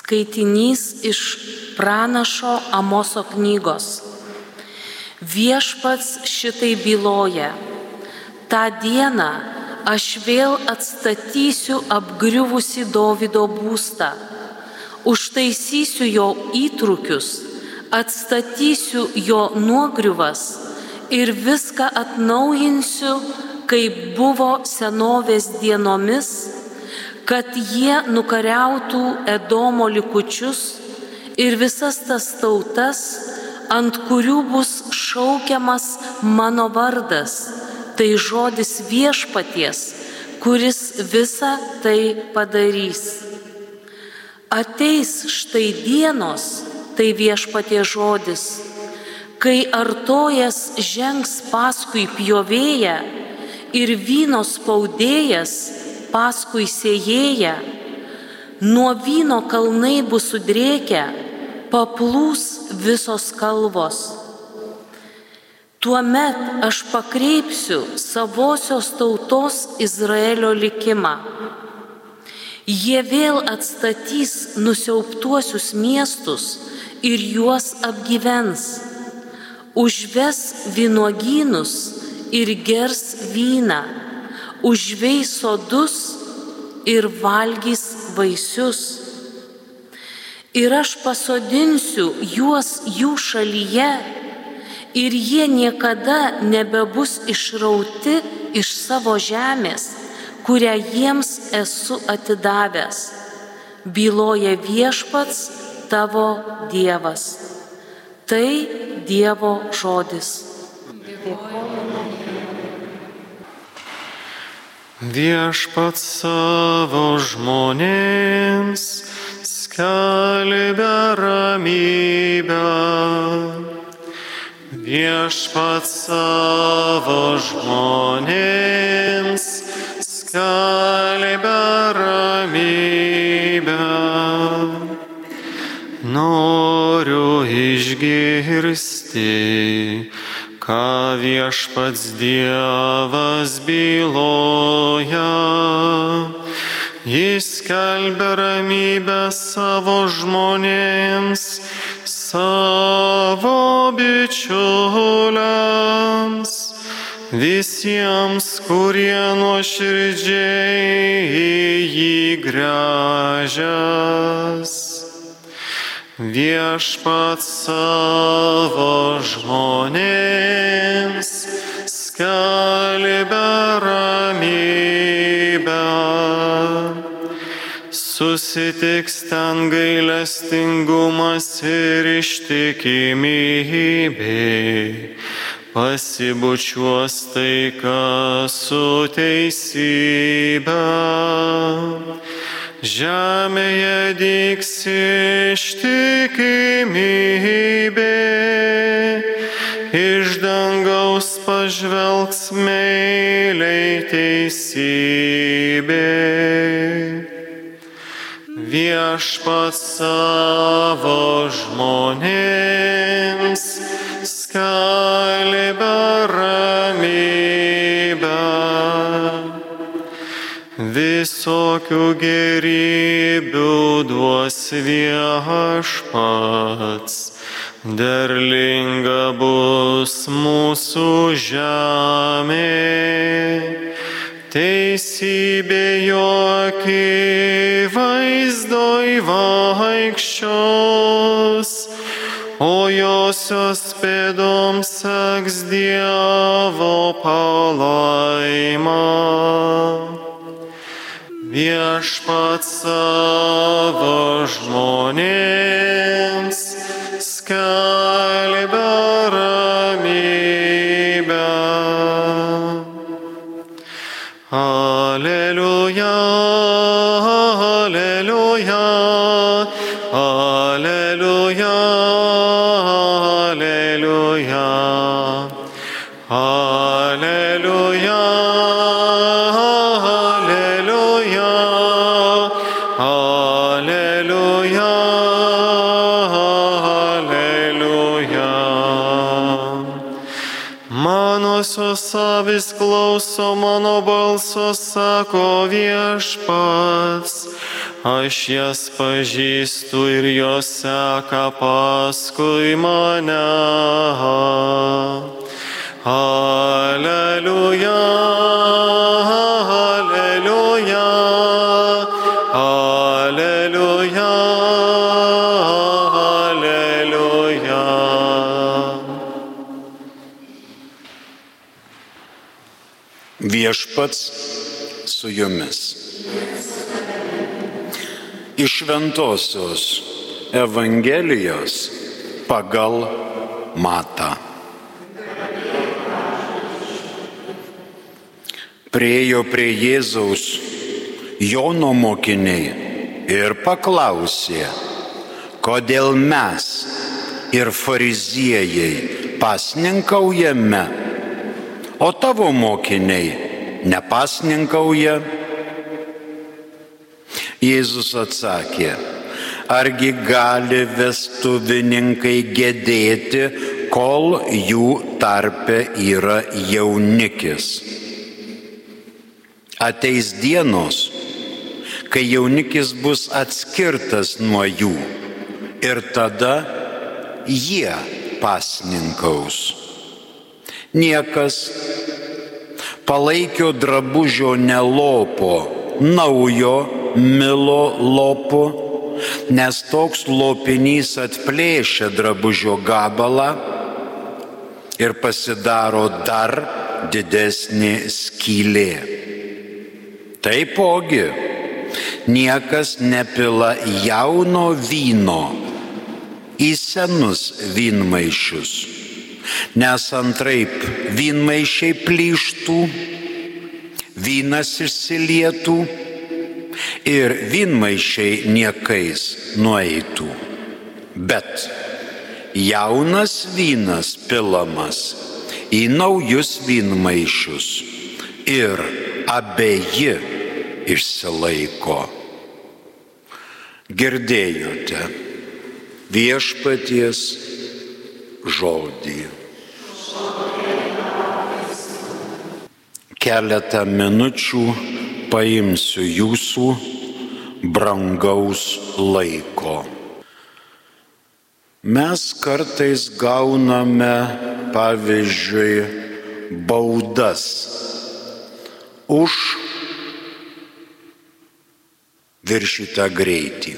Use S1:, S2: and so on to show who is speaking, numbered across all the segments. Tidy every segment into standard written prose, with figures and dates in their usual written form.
S1: Skaitinys iš pranašo Amoso knygos. Viešpats šitai byloja: tą dieną aš vėl atstatysiu apgriuvusį Dovydo būstą, užtaisysiu jo įtrūkius, atstatysiu jo nuogriuvas ir viską atnaujinsiu, kaip buvo senovės dienomis, kad jie nukariautų Edomo likučius ir visas tas tautas, ant kurių bus šaukiamas mano vardas, tai žodis Viešpaties, kuris visą tai padarys. Ateis štai dienos, tai Viešpaties žodis, kai artojas žengs paskui pjovėją ir vyno spaudėjas paskui sėjėją, nuo vyno kalnai bus sudrėkę, paplūs visos kalvos. Tuomet aš pakreipsiu savosios tautos Izraelio likimą. Jie vėl atstatys nusiaubtuosius miestus ir juos apgyvens, užves vynuogynus ir gers vyną, užveis sodus ir valgys vaisius. Ir aš pasodinsiu juos jų šalyje, ir jie niekada nebebus išrauti iš savo žemės, kurią jiems esu atidavęs, byloja Viešpats tavo Dievas. Tai Dievo žodis.
S2: Viešpats savo žmonėms skelbia ramybę. Viešpats savo žmonėms skelbia ramybę. Noriu išgirsti, ką Viešpats Dievas byloja. Jis skelbia ramybę savo žmonėms, savo bičiuliams, visiems, kurie nuoširdžiai jį gręžias. Viešpats savo žmonėms skelbia ramybę. Susitiks ten gailestingumas ir ištikimybė, pasibučiuos taika su teisybe. Žemėje dygs ištikimybė, iš dangaus pažvelgs meiliai teisybė. Viešpats savo žmonėms skelbia ramybę. Visokių gėrybių duos Viešpats, derlinga bus mūsų žemė. Teisybė jo akivaizdoj vaikščios, o josios pėdoms seks Dievo palaima. Viešpats savo žmonėms skelbia ramybę. Alleluja, alleluja, alleluja, alleluja, alleluja. Manosios avis klauso mano balso, sako Viešpats. Aš jas pažįstu ir jos seka paskui mane. Aleliuja, aleliuja, aleliuja, aleliuja.
S3: Viešpats su jumis. Iš Šventosios Evangelijos pagal Matą. Priėjo prie Jėzaus Jono mokiniai ir paklausė, kodėl mes ir fariziejai pasninkaujame, o tavo mokiniai nepasninkauja? Jėzus atsakė, argi gali vestuvininkai gedėti, kol jų tarpe yra jaunikis? Ateis dienos, kai jaunikis bus atskirtas nuo jų ir tada jie pasninkaus. Niekas palaikio drabužio nelopo naujo milo lopu, nes toks lopinys atplėšia drabužio gabalą ir pasidaro dar didesnė skylė. Taipogi, niekas nepila jauno vyno į senus vynmaišius, nes antraip vynmaišiai plyštų, vynas išsilietų ir vynmaišiai niekais nueitų. Bet jaunas vynas pilamas į naujus vynmaišius ir abeji išsilaiko. Girdėjote Viešpaties žodį. Keletą minučių paimsiu jūsų brangaus laiko. Mes kartais gauname, pavyzdžiui, baudas už viršytą greitį.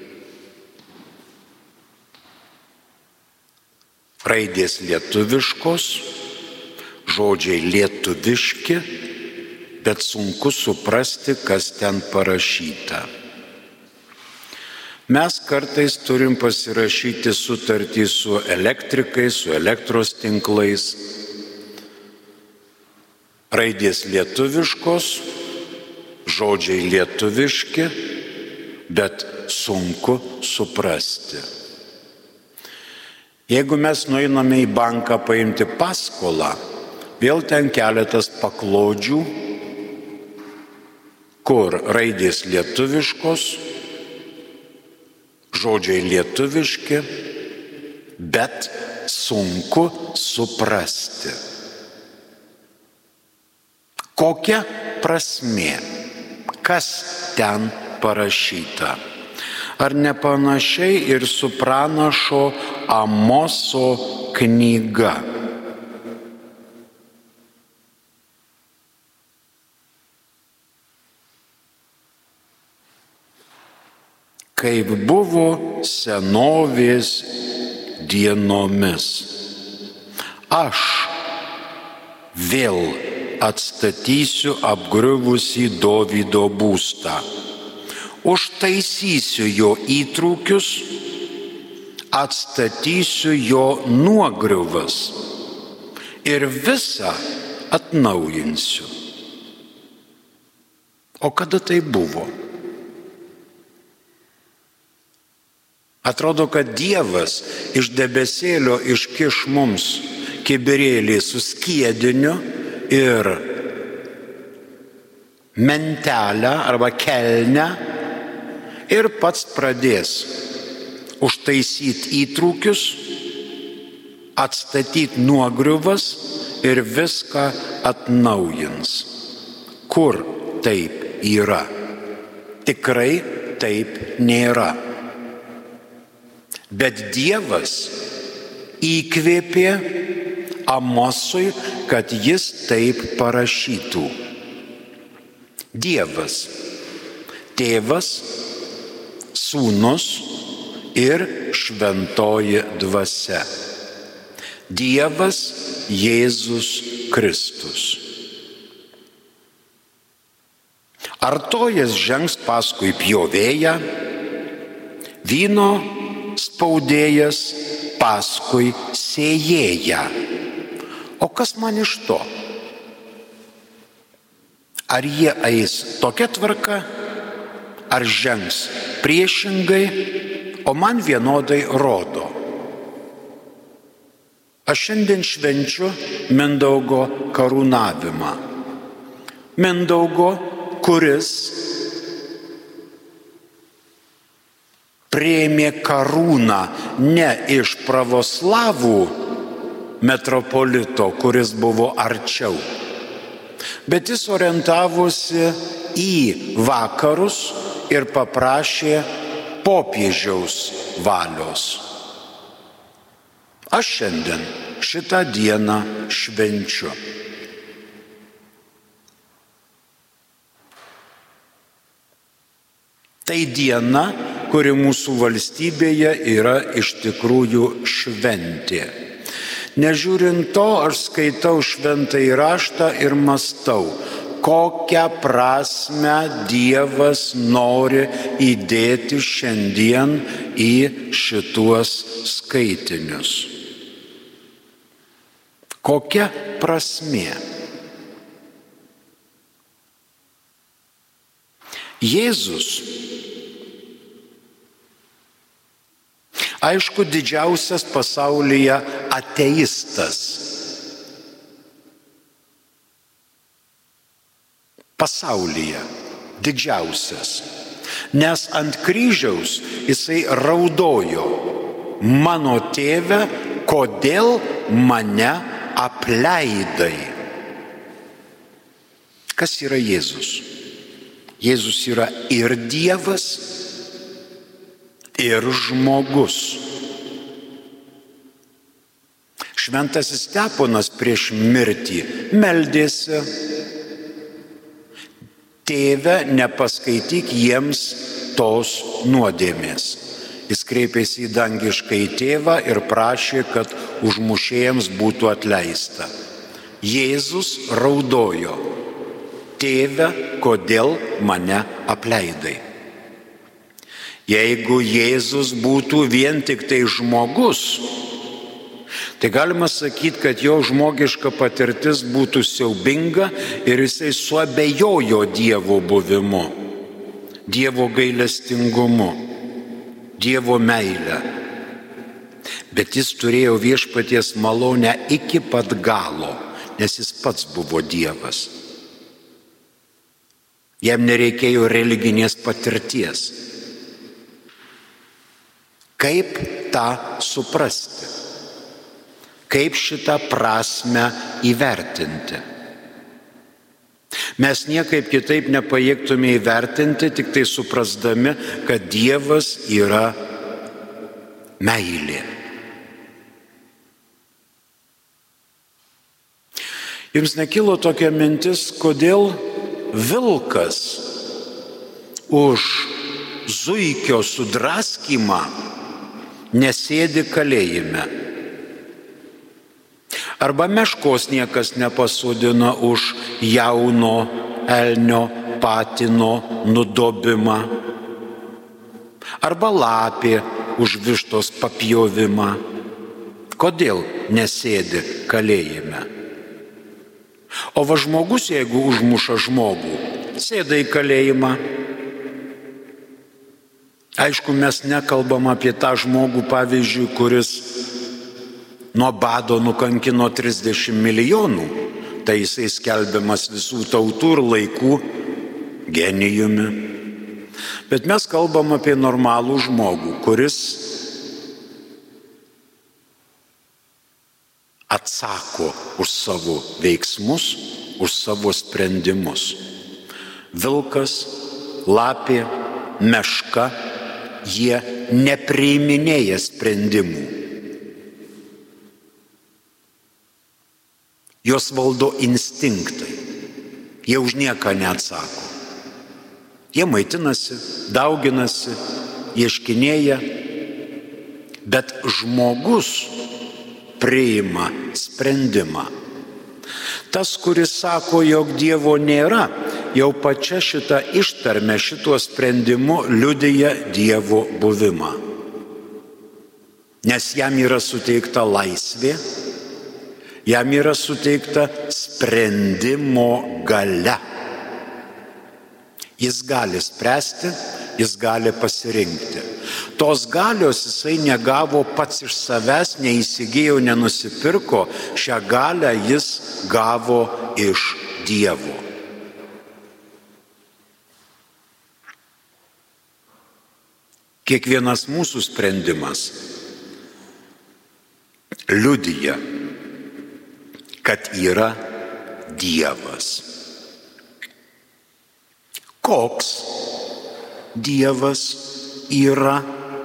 S3: Raidės lietuviškos, žodžiai lietuviški, bet sunku suprasti, kas ten parašyta. Mes kartais turim pasirašyti sutartį su elektrikais, su elektros tinklais. Raidės lietuviškos, žodžiai lietuviški, bet sunku suprasti. Jeigu mes nueiname į banką paimti paskolą, vėl ten keletas paklodžių, kur raidės lietuviškos, žodžiai lietuviški, bet sunku suprasti. Kokia prasmė? Kas ten parašyta? Ar nepanašiai ir su pranašo Amoso knyga? Kaip buvo senovės dienomis, aš vėl atstatysiu apgriuvusį Dovydo būstą, užtaisysiu jo įtrūkius, atstatysiu jo nuogriuvas ir visą atnaujinsiu. O kada tai buvo? Atrodo, kad Dievas iš debesėlio iškiš mums kibirėlį su skiediniu ir mentelę arba kelnę ir pats pradės užtaisyti įtrūkius, atstatyti nuogriuvas ir viską atnaujins. Kur taip yra? Tikrai taip nėra. Bet Dievas įkvėpė Amosui, kad jis taip parašytų. Dievas, Tėvas, Sūnus ir Šventoji Dvasia. Dievas Jėzus Kristus. Artojas žengs paskui pjovėją, vyno spaudėjas paskui sėjėją. O kas man iš to? Ar jie eis tokia tvarka, ar žengs priešingai, o man vienodai rodo. Aš šiandien švenčiu Mindaugo karūnavimą. Mindaugo, kuris priėmė karūną ne iš pravoslavų metropolito, kuris buvo arčiau, bet jis orientavosi į vakarus ir paprašė popiežiaus valios. Aš šiandien šitą dieną švenčiu. Tai diena, kuri mūsų valstybėje yra iš tikrųjų šventė. Nežiūrint to, aš skaitau šventąjį raštą ir mąstau, kokią prasmę Dievas nori įdėti šiandien į šituos skaitinius. Kokia prasmė? Jėzus, aišku, didžiausias pasaulyje ateistas. Pasaulyje didžiausias. Nes ant kryžiaus jisai raudojo: mano tėve, kodėl mane apleidai? Kas yra Jėzus? Jėzus yra ir Dievas, ir žmogus. Šventasis Steponas prieš mirtį meldėsi: Tėve, nepaskaityk jiems tos nuodėmės. Jis kreipėsi į dangiškąjį tėvą ir prašė, kad užmušėjams būtų atleista. Jėzus raudojo: Tėve, kodėl mane apleidai? Jeigu Jėzus būtų vien tik tai žmogus, tai galima sakyti, kad jo žmogiška patirtis būtų siaubinga ir jisai suabejojo Dievo buvimu, Dievo gailestingumu, Dievo meilę. Bet jis turėjo viešpaties malonę iki pat galo, nes jis pats buvo Dievas. Jam nereikėjo religinės patirties. Kaip tą suprasti? Kaip šitą prasmę įvertinti? Mes niekaip kitaip nepajėgtume įvertinti, tik tai suprasdami, kad Dievas yra meilė. Jums nekilo tokia mintis, kodėl vilkas už zuikio sudraskymą nesėdi kalėjime? Arba meškos niekas nepasodina už jauno elnio patino nudobimą. Arba lapė už vištos papjovimą. Kodėl nesėdi kalėjime? O va žmogus, jeigu užmuša žmogų, sėda į kalėjimą. Aišku, mes nekalbam apie tą žmogų, pavyzdžiui, kuris nuo bado nukankino 30 milijonų. Tai jisai skelbiamas visų tautų ir laikų genijumi. Bet mes kalbam apie normalų žmogų, kuris atsako už savo veiksmus, už savo sprendimus. Vilkas, lapė, meška, jie nepriiminėja sprendimų. Jos valdo instinktai. Jie už nieką neatsako. Jie maitinasi, dauginasi, ieškinėja, bet žmogus priima sprendimą. Tas, kuris sako, jog Dievo nėra, jau pačia šitą ištarmę, šituo sprendimu liudija Dievo buvimą. Nes jam yra suteikta laisvė, jam yra suteikta sprendimo galia. Jis gali spręsti, jis gali pasirinkti. Tos galios jisai negavo pats iš savęs, neįsigijo, nenusipirko, šią galią jis gavo iš Dievo. Kiekvienas mūsų sprendimas liudija, kad yra Dievas. Koks Dievas yra?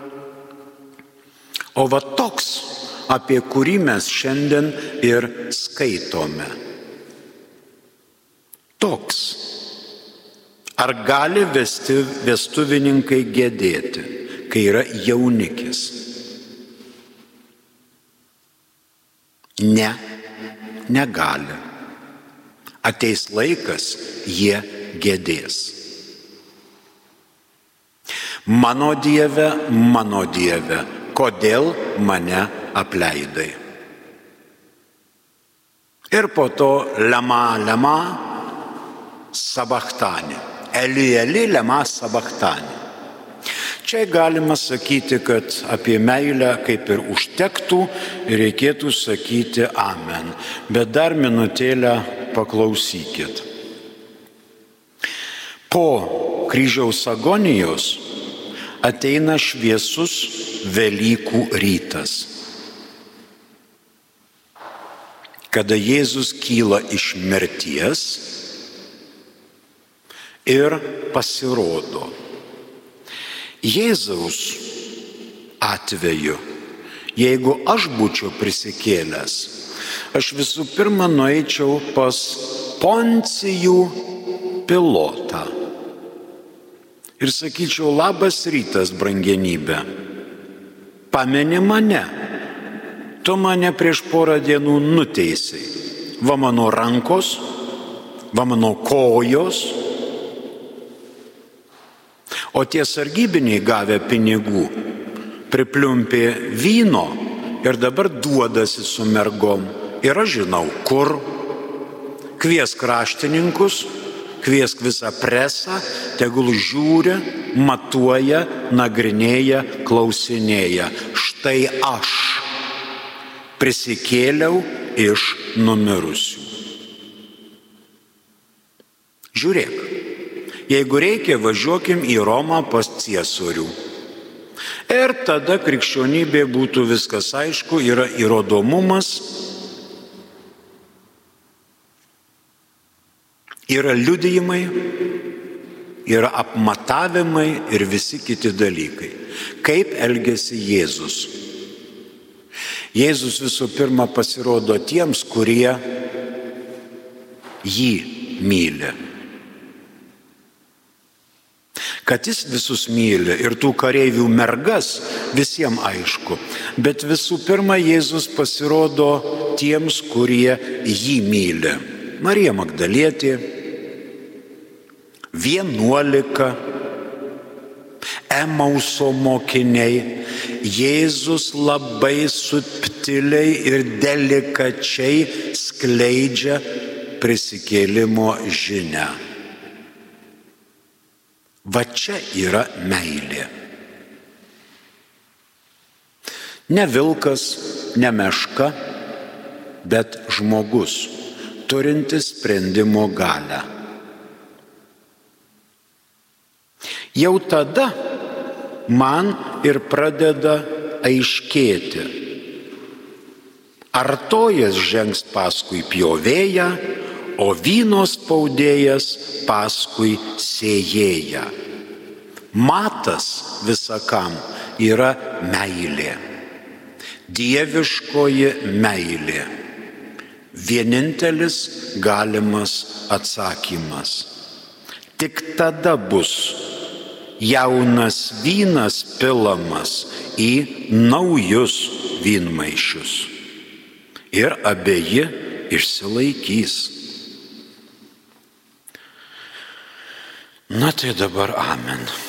S3: O va toks, apie kurį mes šiandien ir skaitome. Toks. Ar gali vestuvininkai gedėti, kai yra jaunikis? Ne, negali. Ateis laikas, jie gedės. Mano Dieve, kodėl mane apleidai? Ir po to lema sabachtani. Eli lema sabachtani. Čia galima sakyti, kad apie meilę kaip ir užtektų ir reikėtų sakyti amen. Bet dar minutėlę paklausykit. Po kryžiaus agonijos ateina šviesus Velykų rytas, kada Jėzus kyla iš mirties ir pasirodo. Jėzaus atveju, jeigu aš būčiau prisikėlęs, aš visų pirma nueičiau pas Poncijų Pilotą ir sakyčiau, labas rytas, brangenybė, pameni mane, tu mane prieš porą dienų nuteisai, va mano rankos, va mano kojos, o tie sargybiniai gavę pinigų pripliumpė vyno ir dabar duodasi su mergom. Ir aš žinau, kur. Kviesk raštininkus, kviesk visą presą, tegul žiūri, matuoja, nagrinėja, klausinėja. Štai aš prisikėliau iš numirusių. Žiūrėk, jeigu reikia, važiuokim į Romą pas Ciesorių. Ir tada krikščionybė būtų viskas aišku, yra įrodomumas, yra liudijimai, yra apmatavimai ir visi kiti dalykai. Kaip elgėsi Jėzus? Jėzus visų pirma pasirodo tiems, kurie jį myli. Kad jis visus myli ir tų kareivių mergas, visiems aišku. Bet visų pirma Jėzus pasirodo tiems, kurie jį myli. Marija Magdalietė, 11, Emauso mokiniai. Jėzus labai subtiliai ir delikačiai skleidžia prisikėlimo žinią. Va čia yra meilė. Ne vilkas, ne meška, bet žmogus, turintis sprendimo galią. Jau tada man ir pradeda aiškėti, artojas žengs paskui pjovėją, o vyno spaudėjas paskui sėjėją. Matas visakam yra meilė. Dieviškoji meilė. Vienintelis galimas atsakymas. Tik tada bus jaunas vynas pilamas į naujus vynmaišius. Ir abeji išsilaikys. Na tai dabar amen.